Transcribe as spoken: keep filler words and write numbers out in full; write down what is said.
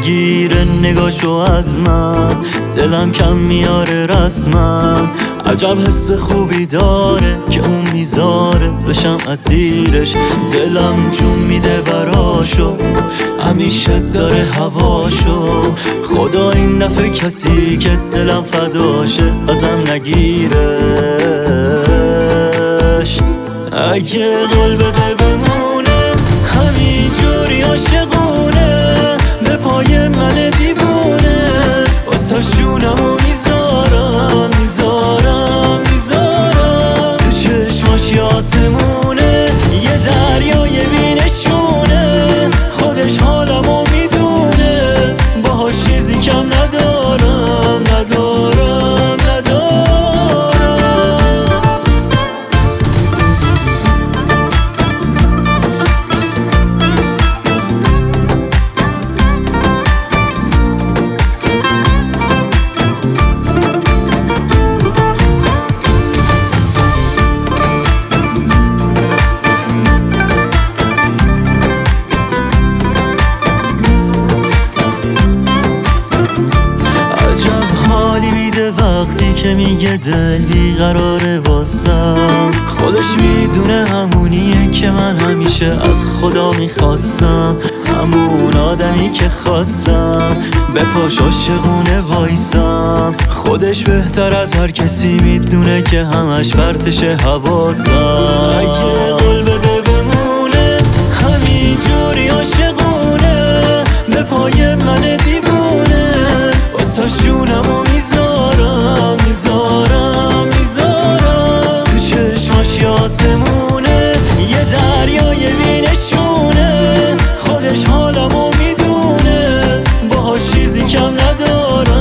میگیره نگاشو از من، دلم کم میاره رسما. عجب حس خوبی داره که اون میذاره بشم اسیرش، دلم جون میده براشو، همیشه داره هواشو. خدا این دفعه کسی که دلم فداشه ازم نگیرش. اگه قول بده بمونه همینجوری عاشقونه، به پای من دیوونه واسه شونمو میذارم میذارم میذارم. تو چشماش یه آسمونه، یه دریای بینشونه، خودش حالمو میدونه، باهاش چیزی کم ندارم ندارم ندارم. وقتی که میگه دل بیقراره واسم، خودش میدونه همونیه که من همیشه از خدا میخواستم، همون آدمی که خواستم به پاش عاشقونه وایسم. خودش بهتر از هر کسی میدونه که همش پرتشه حواسم. اگه قول بده بمونه همینجوری عاشقونه، به پای من دیوونه واسه شونمو میذارم میذارم میذارم. تو چشماش یه آسمونه، یه دریای بینشونه، خودش حالمو میدونه، باهاش چیزی کم ندارم